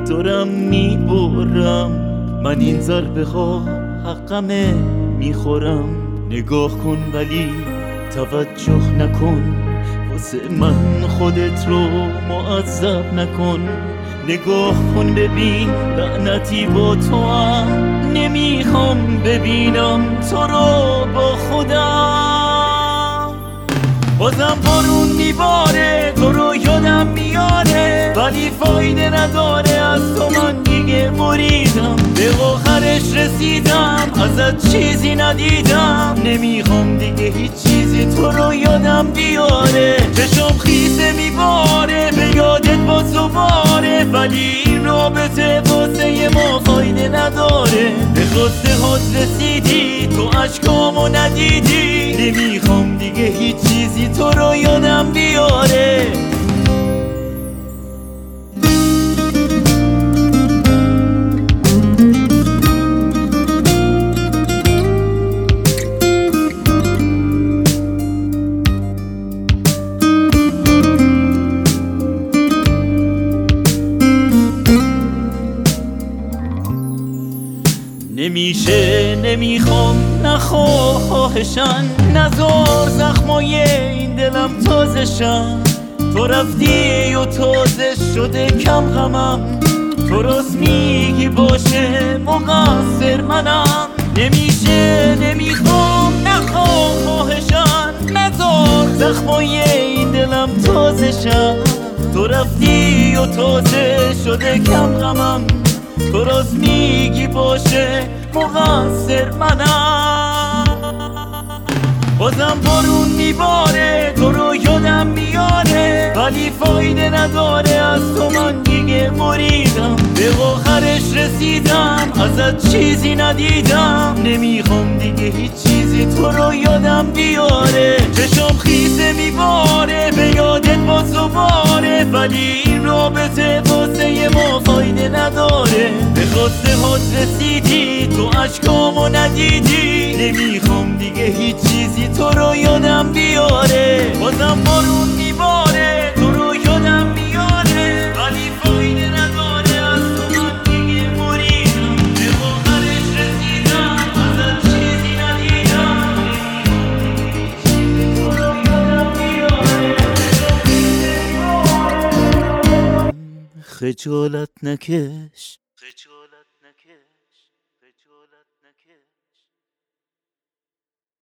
دارم میبرم، من این ضربه ها حقمه میخورم. نگاه کن ولی توجه نکن، واسه من خودت رو معذب نکن. نگاه کن ببین لعنتی با تو هم، نمیخوام ببینم تو رو با خودم. بازم بارون میباره، تو رو یادم میاره، ولی فایده نداره، از تو من دیگه بریدم. به آخرش رسیدم، ازت چیزی ندیدم، نمیخوام دیگه هیچ چیزی تو رو یادم بیاره. چشم خیسه میباره، به یادت با تو باره، ولی این رابطه واسه ما فایده نداره. به خواسته هات رسیدی، تو عشقامو ندیدی، نمیخوام دیگه هیچ چیزی تو رو یادم بیاره. نمیشه، نمیخوام، نخواهشن، نذار زخمای این دلم تازه شن. تو رفتی و تازه شده کم غمم، تو راست میگی باشه مقصر منم. نمیشه، نمیخوام، نخواهشن، نذار زخمای این دلم تازه شن. تو رفتی و تازه شده کم غمم، تو راست میگی باشه مقصر منم. بازم بارون میباره، تو رو یادم میاره، ولی فایده نداره، از تو من دیگه مریدم. به آخرش رسیدم، ازت چیزی ندیدم، نمیخوام دیگه هیچ چیزی تو رو یادم بیاره. چشم خیسه میباره، به یادت با تو باره، ولی این رابطه واسه ما فایده نداره. به خواسته هات رسیدی، تو عشقامو ندیدی، نمیخوام دیگه هیچ چیزی تو رو یادم بیاره. بازم بارون میباره، تو رو یادم میاره، ولی فایده نداره، از تو من دیگه مریدم. به آخرش رسیدم، ازت چیزی ندیدم، تو رو یادم بیاره. خجالت نکش،